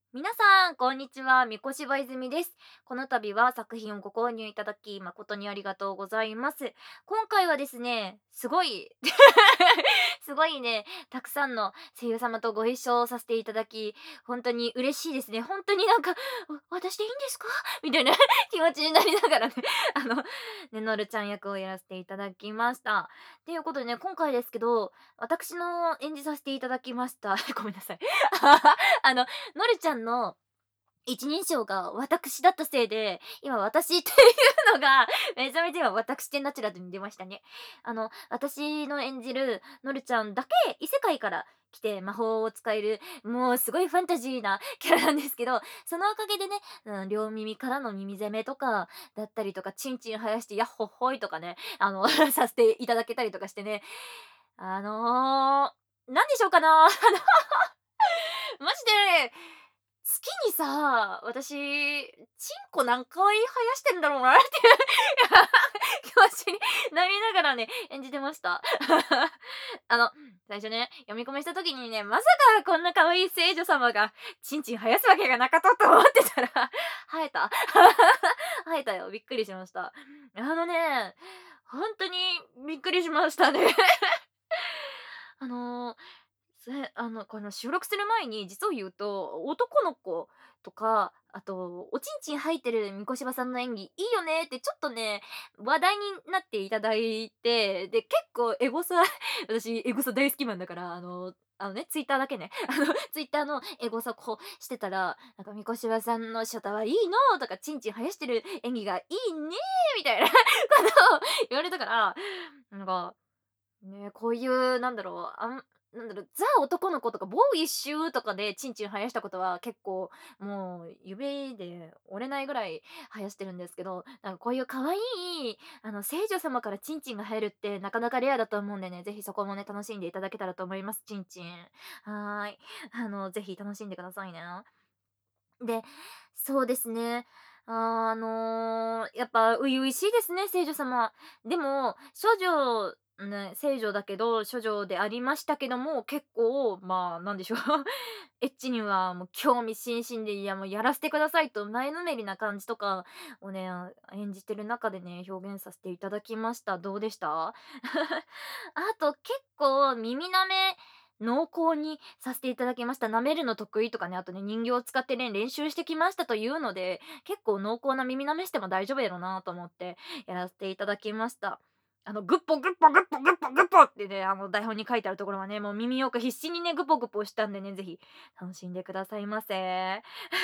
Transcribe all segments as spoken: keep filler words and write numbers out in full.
皆さん、こんにちは。三越場泉です。この度は作品をご購入いただき、誠にありがとうございます。今回はですね、すごいすごいね、たくさんの声優様とご一緒させていただき、本当に嬉しいですね。本当になんか、わ私でいいんですかみたいな気持ちになりながらね、あの、ねのるちゃん役をやらせていただきました。ということでね、今回ですけど、私の演じさせていただきましたごめんなさい。あの、のるちゃんの一人称が私だったせいで、今私っていうのがめちゃめちゃ今私ってナチュラルに出ましたね。あの、私の演じるのるちゃんだけ異世界から来て魔法を使える、もうすごいファンタジーなキャラなんですけど、そのおかげでね、うん、両耳からの耳攻めとかだったりとか、チンチン生やしてヤッホッホイとかね、あのさせていただけたりとかしてね、あのー、なんでしょうかな、あのマジで月にさ、私、チンコ何回生やしてんだろうなっていう気持ちになりながらね、演じてました。あの、最初ね、読み込みした時にね、まさかこんな可愛い聖女様がチンチン生やすわけがなかったと思ってたら、生えた生えたよ。びっくりしました。あのね、ほんとにびっくりしましたね。あのそれ、あの、この収録する前に実を言うと、男の子とか、あと、おちんちん入ってるみこしばさんの演技いいよねってちょっとね、話題になっていただいて、で、結構エゴサ私エゴサ大好きマンだから、あのあのね、ツイッターだけね、あの、ツイッターのエゴサこうしてたら、なんかみこしばさんのショタはいいのとか、ちんちん生やしてる演技がいいねみたいなことを言われたから、なんかね、こういうなんだろう、あんなんだろう、ザ男の子とか、ボーイッシュとかでチンチン生やしたことは結構もう指で折れないぐらい生やしてるんですけど、なんかこういう可愛いあの聖女様からチンチンが生えるってなかなかレアだと思うんでね、ぜひそこもね、楽しんでいただけたらと思います、チンチン。はーい。あの、ぜひ楽しんでくださいね。で、そうですね。あの、やっぱ初々しいですね、聖女様。でも、処女ね、聖女だけど、処女でありましたけども、結構、まあ、なんでしょう、エッチにはもう興味津々で、いや、もうやらせてくださいと前のめりな感じとかをね、あ演じてる中でね、表現させていただきました。どうでした？あと結構耳舐め濃厚にさせていただきました。舐めるの得意とかね、あとね、人形を使ってね、練習してきましたというので、結構濃厚な耳舐めしても大丈夫やろなと思ってやらせていただきました。あの、グッポグッポグッポグッポグッポってね、あの、台本に書いてあるところはね、もう耳よく必死にね、グポグポしたんでね、ぜひ楽しんでくださいませ。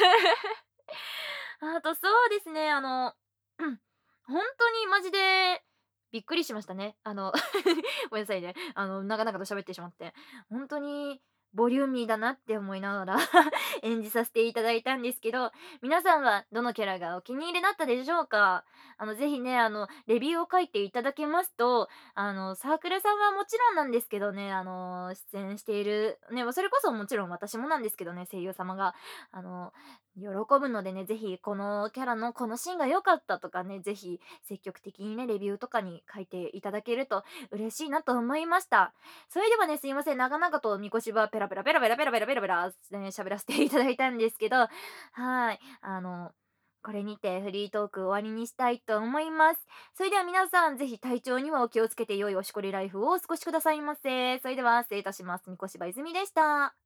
あとそうですね、あの、本当にマジでびっくりしましたね。あのごめんなさいね。あの、長々と喋ってしまって。本当にボリューミーだなって思いながら演じさせていただいたんですけど、皆さんはどのキャラがお気に入りだったでしょうか？あの、ぜひね、あの、レビューを書いていただけますと、あの、サークルさんはもちろんなんですけどね、あの、出演している、ね、それこそもちろん私もなんですけどね、声優様が、あの、喜ぶのでね、ぜひこのキャラのこのシーンが良かったとかね、ぜひ積極的にね、レビューとかに書いていただけると嬉しいなと思いました。それではね、すいません、長々とみこしばペラペラペラペラペラペラペラペラ、ね、喋らせていただいたんですけど、はい、あの、これにてフリートーク終わりにしたいと思います。それでは皆さん、ぜひ体調にはお気をつけて良いおしこりライフをお過ごしくださいませ。それでは失礼いたします。みこしば泉でした。